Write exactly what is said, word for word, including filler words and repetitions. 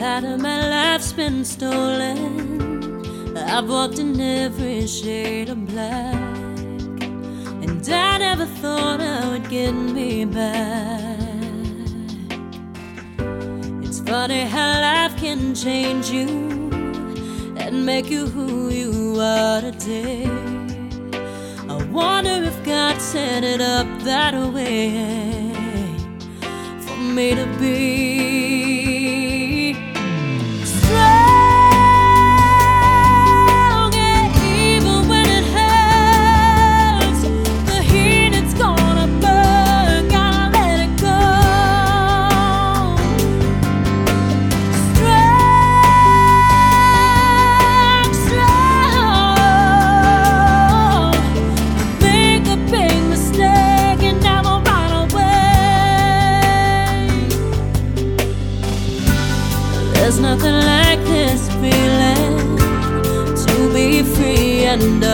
Part of my life's been stolen. I've walked in every shade of black, and I never thought I would get me back. It's funny how life can change you and make you who you are today. I wonder if God set it up that way for me to be There's nothing like this feeling, to be free and